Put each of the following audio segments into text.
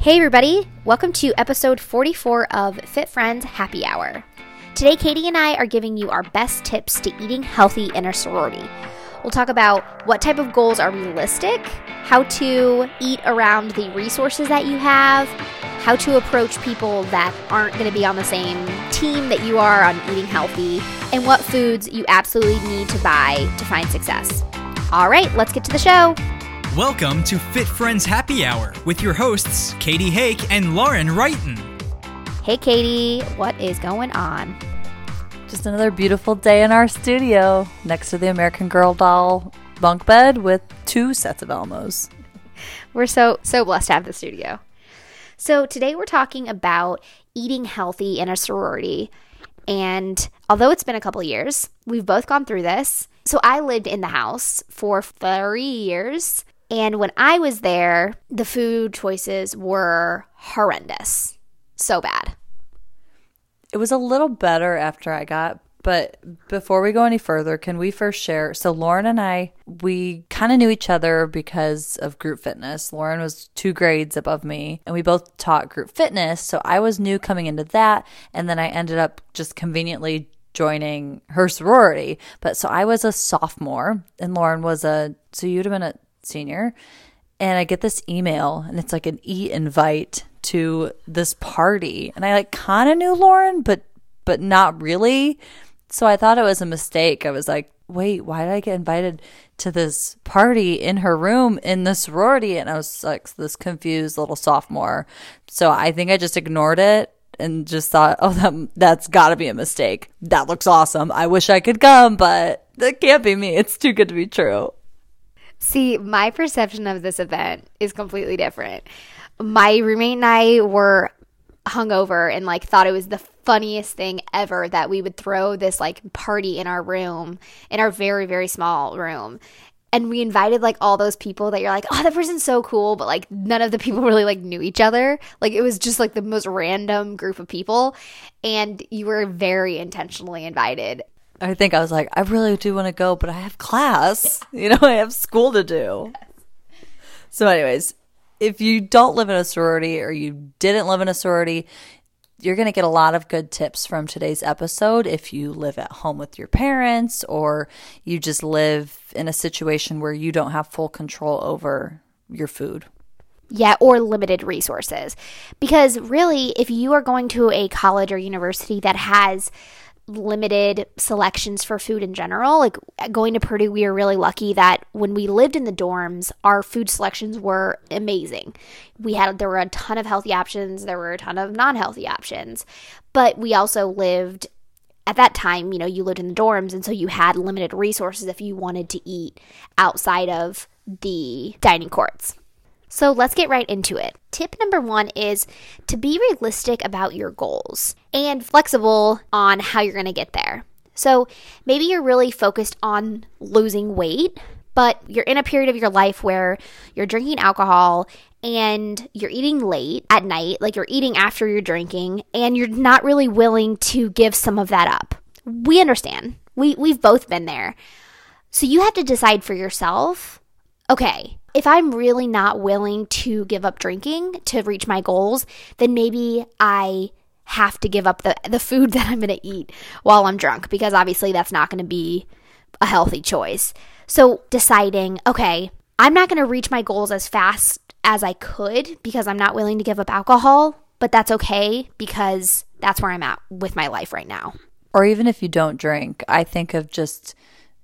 Hey everybody, welcome to episode 44 of Fit Friends Happy Hour. Today Katie and I are giving you our best tips to eating healthy in a sorority. We'll talk about what type of goals are realistic, how to eat around the resources that you have, how to approach people that aren't going to be on the same team that you are on eating healthy, and what foods you absolutely need to buy to find success. All right, let's get to the show. Welcome to Fit Friends Happy Hour with your hosts, Katie Hake and Lauren Wrighton. Hey Katie, what is going on? Just another beautiful day in our studio next to the American Girl doll bunk bed with 2 sets of Elmos. We're so blessed to have the studio. So today we're talking about eating healthy in a sorority. And although it's been a couple years, we've both gone through this. So I lived in the house for 3 years. And when I was there, the food choices were horrendous. So bad. It was a little better after I got, but before we go any further, can we first share? So Lauren and I, we kind of knew each other because of group fitness. Lauren was 2 grades above me, and we both taught group fitness. So I was new coming into that, and then I ended up just conveniently joining her sorority. But so I was a sophomore, and Lauren was so you'd have been a senior. And I get this email, and it's like an e-invite to this party. And I kind of knew Lauren, but not really. So I thought it was a mistake. I was like, wait, why did I get invited to this party in her room in the sorority? And I was like this confused little sophomore. So I think I just ignored it and just thought, oh, that's got to be a mistake. That looks awesome. I wish I could come, but that can't be me. It's too good to be true. See, my perception of this event is completely different. My roommate and I were hungover and thought it was the funniest thing ever that we would throw this party in our room, in our very, very small room. And we invited all those people that you're like, oh, that person's so cool, but none of the people really knew each other. It was just the most random group of people, and you were very intentionally invited. I think I was like, I really do want to go, but I have class. I have school to do. So anyways, if you don't live in a sorority or you didn't live in a sorority, you're going to get a lot of good tips from today's episode. If you live at home with your parents or you just live in a situation where you don't have full control over your food. Yeah, or limited resources. Because really, if you are going to a college or university that has limited selections for food in general, going to Purdue, we were really lucky that when we lived in the dorms, our food selections were amazing. There were a ton of healthy options, there were a ton of non-healthy options, but we also lived at that time, you lived in the dorms, and so you had limited resources if you wanted to eat outside of the dining courts. So let's get right into it. Tip number 1 is to be realistic about your goals and flexible on how you're going to get there. So maybe you're really focused on losing weight, but you're in a period of your life where you're drinking alcohol and you're eating late at night, you're eating after you're drinking, and you're not really willing to give some of that up. We understand. We've both been there. So you have to decide for yourself, okay, if I'm really not willing to give up drinking to reach my goals, then maybe I have to give up the food that I'm going to eat while I'm drunk, because obviously that's not going to be a healthy choice. So deciding, okay, I'm not going to reach my goals as fast as I could because I'm not willing to give up alcohol, but that's okay because that's where I'm at with my life right now. Or even if you don't drink, I think of just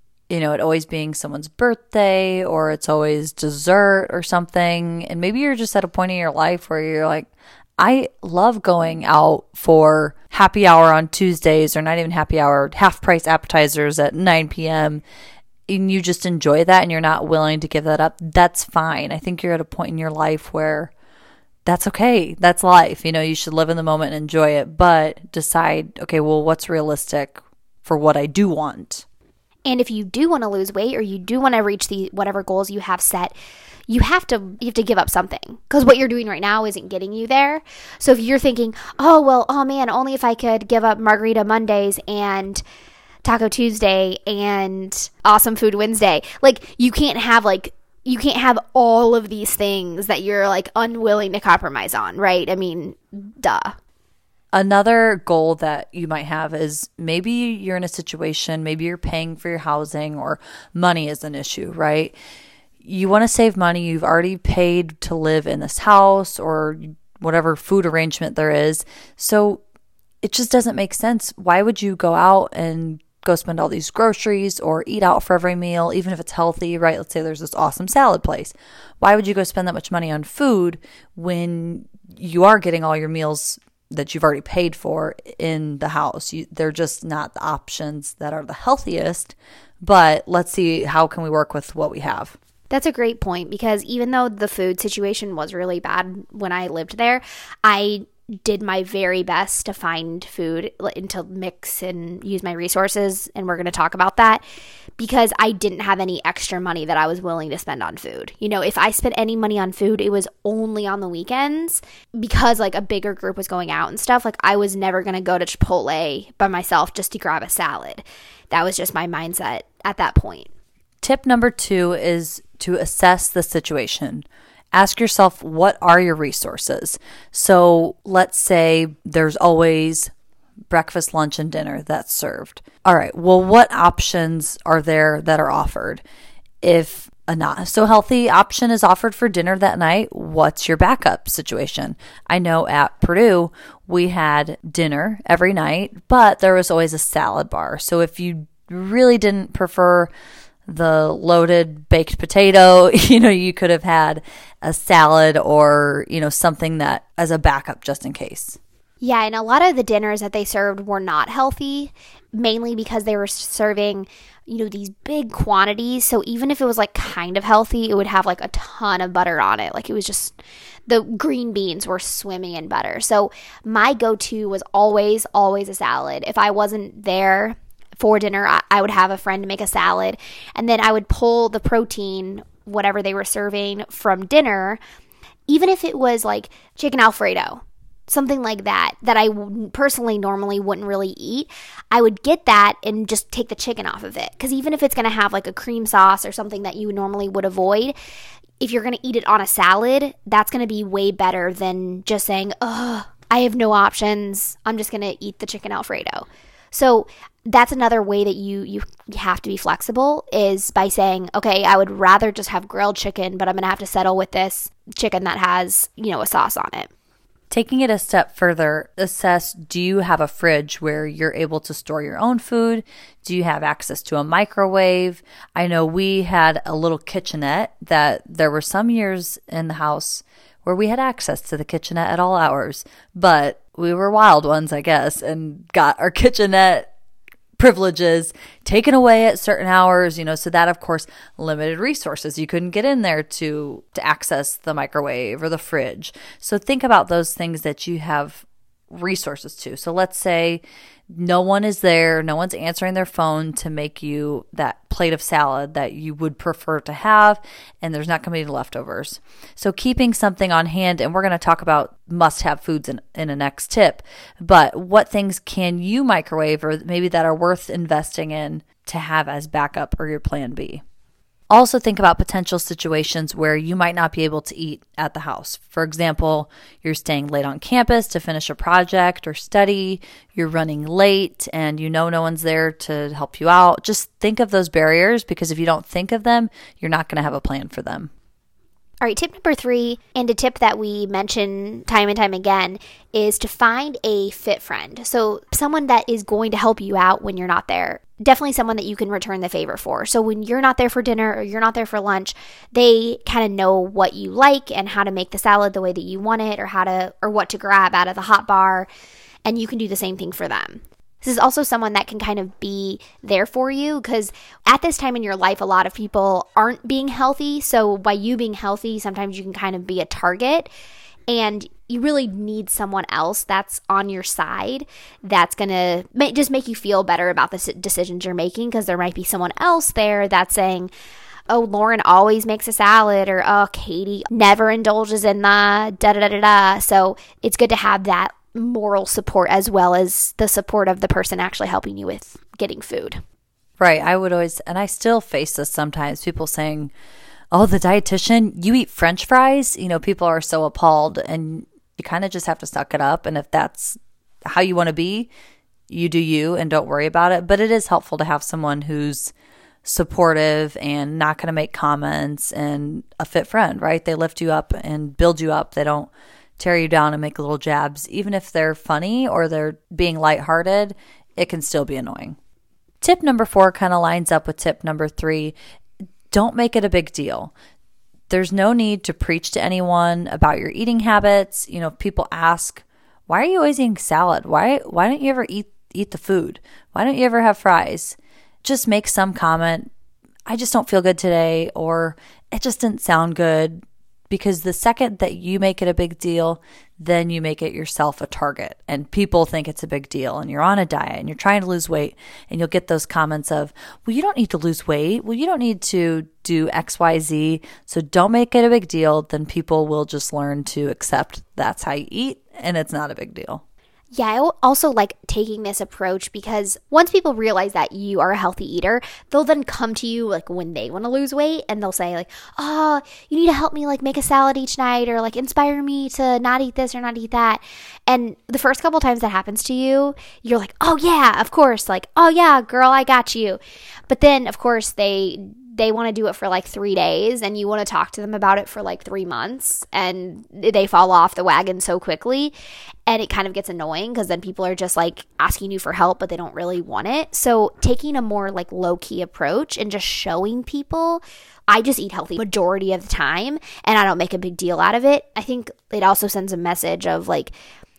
it always being someone's birthday, or it's always dessert or something. And maybe you're just at a point in your life where you're like, I love going out for happy hour on Tuesdays, or not even happy hour, half price appetizers at 9 p.m. And you just enjoy that and you're not willing to give that up. That's fine. I think you're at a point in your life where that's okay. That's life. You should live in the moment and enjoy it, but decide, okay, well, what's realistic for what I do want? And if you do want to lose weight or you do want to reach whatever goals you have set, you have to give up something, because what you're doing right now isn't getting you there. So if you're thinking, oh man, only if I could give up Margarita Mondays and Taco Tuesday and Awesome Food Wednesday, you can't have you can't have all of these things that you're like unwilling to compromise on, right? I mean, duh. Another goal that you might have is maybe you're in a situation, maybe you're paying for your housing or money is an issue, right? You want to save money. You've already paid to live in this house or whatever food arrangement there is. So it just doesn't make sense. Why would you go out and go spend all these groceries or eat out for every meal, even if it's healthy, right? Let's say there's this awesome salad place. Why would you go spend that much money on food when you are getting all your meals that you've already paid for in the house? They're just not the options that are the healthiest, but let's see how can we work with what we have. That's a great point, because even though the food situation was really bad when I lived there, I did my very best to find food and to mix and use my resources, and we're going to talk about that, because I didn't have any extra money that I was willing to spend on food. You know, if I spent any money on food, it was only on the weekends, because like a bigger group was going out and stuff. Like I was never going to go to Chipotle by myself just to grab a salad. That was just my mindset at that point. Tip number 2 is to assess the situation. Ask yourself, what are your resources? So let's say there's always breakfast, lunch, and dinner that's served. All right, well, what options are there that are offered? If a not so healthy option is offered for dinner that night, what's your backup situation? I know at Purdue, we had dinner every night, but there was always a salad bar. So if you really didn't prefer the loaded baked potato, you could have had a salad or, something that as a backup just in case. Yeah, and a lot of the dinners that they served were not healthy, mainly because they were serving, these big quantities. So even if it was like kind of healthy, it would have like a ton of butter on it. Like it was just, the green beans were swimming in butter. So my go-to was always a salad. If I wasn't there for dinner, I would have a friend make a salad, and then I would pull the protein, whatever they were serving from dinner, even if it was like chicken Alfredo, something like that I personally normally wouldn't really eat. I would get that and just take the chicken off of it, because even if it's going to have like a cream sauce or something that you normally would avoid, if you're going to eat it on a salad, that's going to be way better than just saying, oh, I have no options, I'm just going to eat the chicken Alfredo. So that's another way that you have to be flexible, is by saying, okay, I would rather just have grilled chicken, but I'm going to have to settle with this chicken that has, a sauce on it. Taking it a step further, assess, do you have a fridge where you're able to store your own food? Do you have access to a microwave? I know we had a little kitchenette that there were some years in the house where we had access to the kitchenette at all hours, but we were wild ones, I guess, and got our kitchenette privileges taken away at certain hours, so that of course limited resources. You couldn't get in there to access the microwave or the fridge. So think about those things that you have resources to. So let's say no one is there, no one's answering their phone to make you that plate of salad that you would prefer to have, and there's not going to be any leftovers. So keeping something on hand, and we're going to talk about must-have foods in a next tip, but what things can you microwave or maybe that are worth investing in to have as backup or your plan B? Also think about potential situations where you might not be able to eat at the house. For example, you're staying late on campus to finish a project or study, you're running late and no one's there to help you out. Just think of those barriers, because if you don't think of them, you're not going to have a plan for them. All right, tip number 3, and a tip that we mention time and time again, is to find a fit friend. So someone that is going to help you out when you're not there. Definitely someone that you can return the favor for. So when you're not there for dinner or you're not there for lunch, they kind of know what you like and how to make the salad the way that you want it, or what to grab out of the hot bar, and you can do the same thing for them. This is also someone that can kind of be there for you, because at this time in your life, a lot of people aren't being healthy. So by you being healthy, sometimes you can kind of be a target, and you really need someone else that's on your side that's going to just make you feel better about the decisions you're making, because there might be someone else there that's saying, oh, Lauren always makes a salad, or oh, Katie never indulges in the da-da-da-da-da. So it's good to have that moral support as well as the support of the person actually helping you with getting food. Right. I would always, and I still face this sometimes, people saying, oh, the dietitian, you eat French fries? People are so appalled, and you kind of just have to suck it up. And if that's how you want to be, you do you and don't worry about it. But it is helpful to have someone who's supportive and not going to make comments, and a fit friend, right? They lift you up and build you up. They don't tear you down and make little jabs. Even if they're funny or they're being lighthearted, it can still be annoying. Tip number 4 kind of lines up with tip number 3. Don't make it a big deal. There's no need to preach to anyone about your eating habits. If people ask, why are you always eating salad? Why don't you ever eat the food? Why don't you ever have fries? Just make some comment. I just don't feel good today, or it just didn't sound good. Because the second that you make it a big deal, then you make it yourself a target, and people think it's a big deal, and you're on a diet and you're trying to lose weight, and you'll get those comments of, well, you don't need to lose weight. Well, you don't need to do X, Y, Z. So don't make it a big deal. Then people will just learn to accept that's how you eat, and it's not a big deal. Yeah, I also like taking this approach because once people realize that you are a healthy eater, they'll then come to you like when they want to lose weight, and they'll say like, oh, you need to help me like make a salad each night, or like inspire me to not eat this or not eat that. And the first couple times that happens to you, you're like, oh yeah, of course. Like, oh yeah, girl, I got you. But then of course they want to do it for like 3 days, and you want to talk to them about it for like 3 months, and they fall off the wagon so quickly, and it kind of gets annoying because then people are just like asking you for help, but they don't really want it. So taking a more like low-key approach and just showing people, I just eat healthy majority of the time and I don't make a big deal out of it. I think it also sends a message of like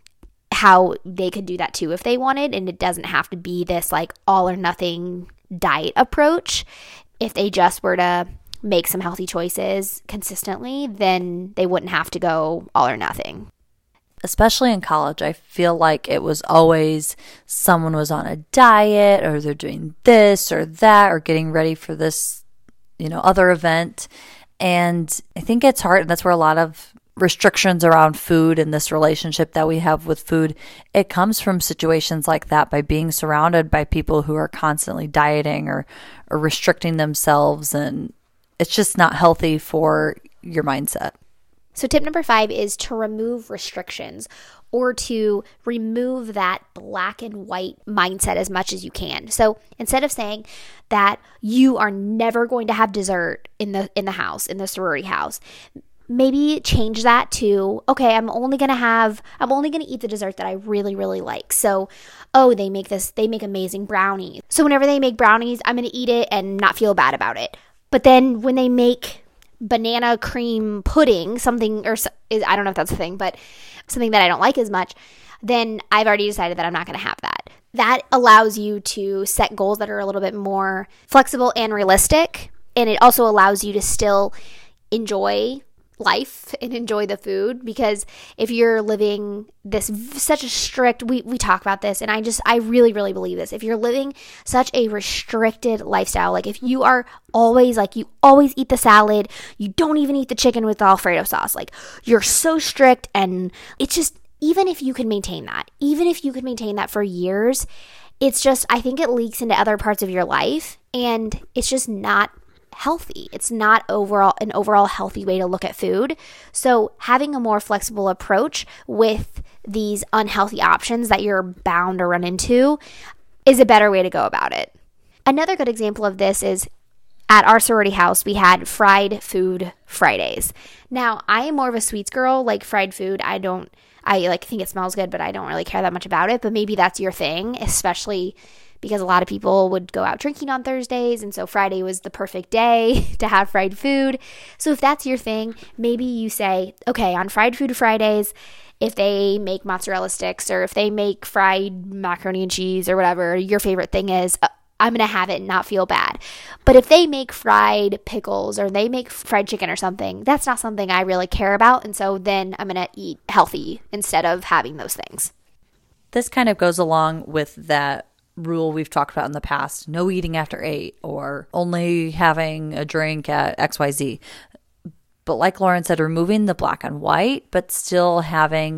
how they could do that too if they wanted, and it doesn't have to be this like all or nothing diet approach. If they just were to make some healthy choices consistently, then they wouldn't have to go all or nothing. Especially in college, I feel like it was always someone was on a diet, or they're doing this or that, or getting ready for this, other event. And I think it's hard, and that's where a lot of restrictions around food and this relationship that we have with food, it comes from situations like that, by being surrounded by people who are constantly dieting or restricting themselves, and it's just not healthy for your mindset. So tip number 5 is to remove restrictions, or to remove that black and white mindset as much as you can. So instead of saying that you are never going to have dessert in the house, in the sorority house, maybe change that to, okay, I'm only going to eat the dessert that I really, really like. So, they make amazing brownies. So whenever they make brownies, I'm going to eat it and not feel bad about it. But then when they make banana cream pudding, I don't know if that's a thing, but something that I don't like as much, then I've already decided that I'm not going to have that. That allows you to set goals that are a little bit more flexible and realistic. And it also allows you to still enjoy life and enjoy the food, because if you're living such a strict, we talk about this, and I really, really believe this. If you're living such a restricted lifestyle, like if you are always like, you always eat the salad, you don't even eat the chicken with the Alfredo sauce, like you're so strict, and it's just, even if you can maintain that for years, it's just, I think it leaks into other parts of your life, and it's just not healthy. It's not an overall healthy way to look at food. So having a more flexible approach with these unhealthy options that you're bound to run into is a better way to go about it. Another good example of this is at our sorority house, we had fried food Fridays. Now, I am more of a sweets girl, like fried food. I think it smells good, but I don't really care that much about it. But maybe that's your thing, especially because a lot of people would go out drinking on Thursdays, and so Friday was the perfect day to have fried food. So if that's your thing, maybe you say, okay, on Fried Food Fridays, if they make mozzarella sticks, or if they make fried macaroni and cheese, or whatever your favorite thing is, I'm going to have it and not feel bad. But if they make fried pickles, or they make fried chicken or something, that's not something I really care about, and so then I'm going to eat healthy instead of having those things. This kind of goes along with that rule we've talked about in the past, no eating after 8, or only having a drink at XYZ. But like Lauren said, removing the black and white, but still having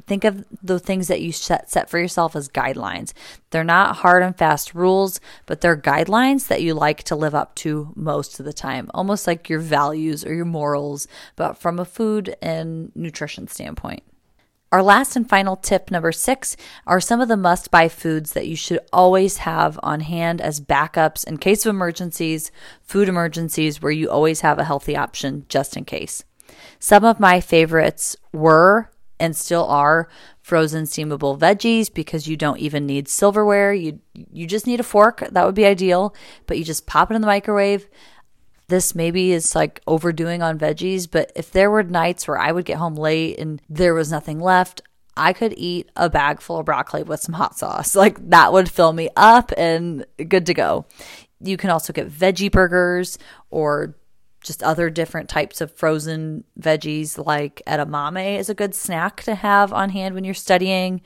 think of the things that you set for yourself as guidelines. They're not hard and fast rules, but they're guidelines that you like to live up to most of the time, almost like your values or your morals, but from a food and nutrition standpoint. Our last and final tip, number 6, are some of the must-buy foods that you should always have on hand as backups in case of emergencies, food emergencies, where you always have a healthy option just in case. Some of my favorites were and still are frozen steamable veggies, because you don't even need silverware. You just need a fork. That would be ideal, but you just pop it in the microwave. This maybe is like overdoing on veggies, but if there were nights where I would get home late and there was nothing left, I could eat a bag full of broccoli with some hot sauce. Like, that would fill me up and good to go. You can also get veggie burgers or just other different types of frozen veggies, like edamame is a good snack to have on hand when you're studying.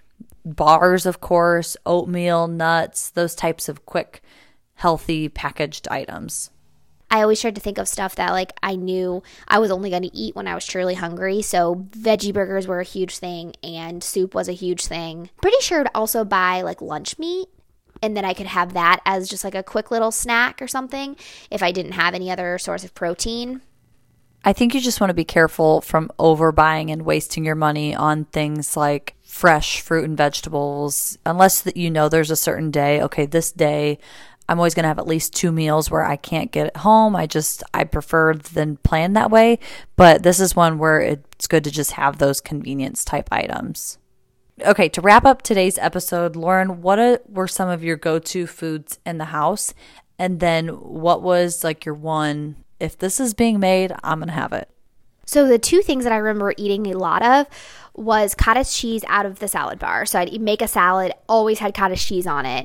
Bars, of course, oatmeal, nuts, those types of quick, healthy packaged items. I always tried to think of stuff that like I knew I was only going to eat when I was truly hungry. So veggie burgers were a huge thing and soup was a huge thing. Pretty sure I'd also buy like lunch meat, and then I could have that as just like a quick little snack or something if I didn't have any other source of protein. I think you just want to be careful from overbuying and wasting your money on things like fresh fruit and vegetables, unless you know there's a certain day. Okay, this day I'm always going to have at least 2 meals where I can't get it home. I prefer than plan that way. But this is one where it's good to just have those convenience type items. Okay, to wrap up today's episode, Lauren, what were some of your go-to foods in the house? And then what was like your one, if this is being made, I'm going to have it? So the 2 things that I remember eating a lot of was cottage cheese out of the salad bar. So I'd make a salad, always had cottage cheese on it.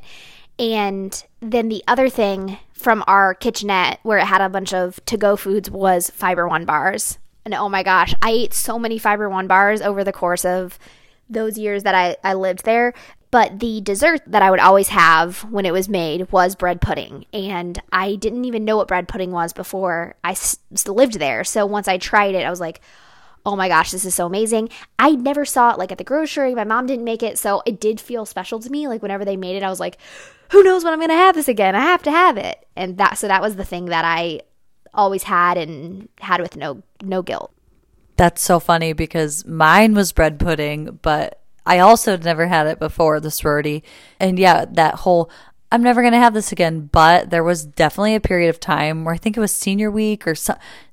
And then the other thing from our kitchenette where it had a bunch of to-go foods was Fiber One bars. And oh my gosh, I ate so many Fiber One bars over the course of those years that I lived there. But the dessert that I would always have when it was made was bread pudding. And I didn't even know what bread pudding was before I lived there. So once I tried it, I was like, oh my gosh, this is so amazing. I never saw it like at the grocery. My mom didn't make it. So it did feel special to me. Like whenever they made it, I was like, who knows when I'm going to have this again? I have to have it. And that was the thing that I always had and had with no guilt. That's so funny because mine was bread pudding, but I also never had it before the sorority. And yeah, that whole, I'm never going to have this again. But there was definitely a period of time where I think it was senior week or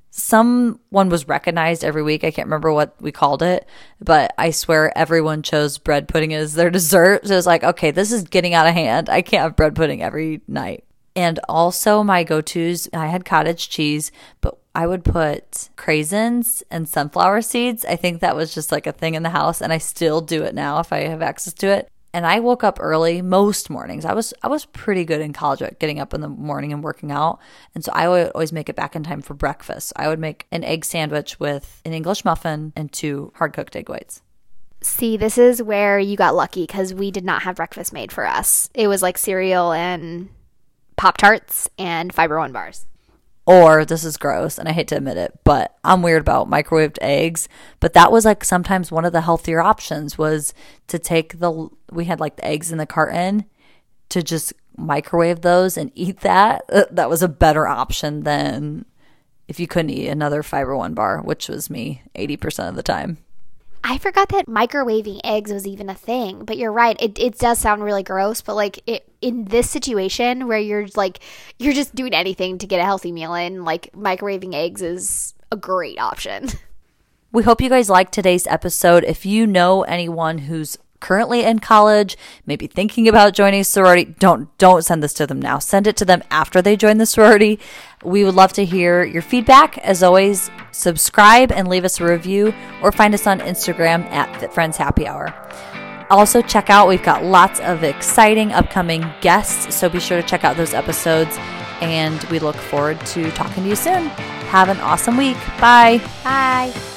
someone was recognized every week. I can't remember what we called it, but I swear everyone chose bread pudding as their dessert. So it was like, okay, this is getting out of hand. I can't have bread pudding every night. And also my go-tos, I had cottage cheese, but I would put craisins and sunflower seeds. I think that was just like a thing in the house, and I still do it now if I have access to it. And I woke up early most mornings. I was pretty good in college at getting up in the morning and working out. And so I would always make it back in time for breakfast. I would make an egg sandwich with an English muffin and 2 hard-cooked egg whites. See, this is where you got lucky because we did not have breakfast made for us. It was like cereal and Pop-Tarts and Fiber One bars. Or, this is gross, and I hate to admit it, but I'm weird about microwaved eggs. But that was like sometimes one of the healthier options was to take we had like the eggs in the carton, to just microwave those and eat that. That was a better option than if you couldn't eat another Fiber One bar, which was me 80% of the time. I forgot that microwaving eggs was even a thing, but you're right. It does sound really gross, but like in this situation where you're just doing anything to get a healthy meal in, like microwaving eggs is a great option. We hope you guys liked today's episode. If you know anyone who's currently in college, maybe thinking about joining a sorority, don't send this to them now. Send it to them after they join the sorority. We would love to hear your feedback. As always, subscribe and leave us a review, or find us on Instagram at Fit Friends Happy Hour. Also, check out, we've got lots of exciting upcoming guests, so be sure to check out those episodes, and we look forward to talking to you soon. Have an awesome week. Bye. Bye.